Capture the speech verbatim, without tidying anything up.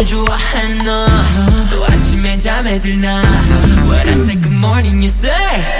좋아하는 너 또 아침에 잠에 들나 When I say good morning you say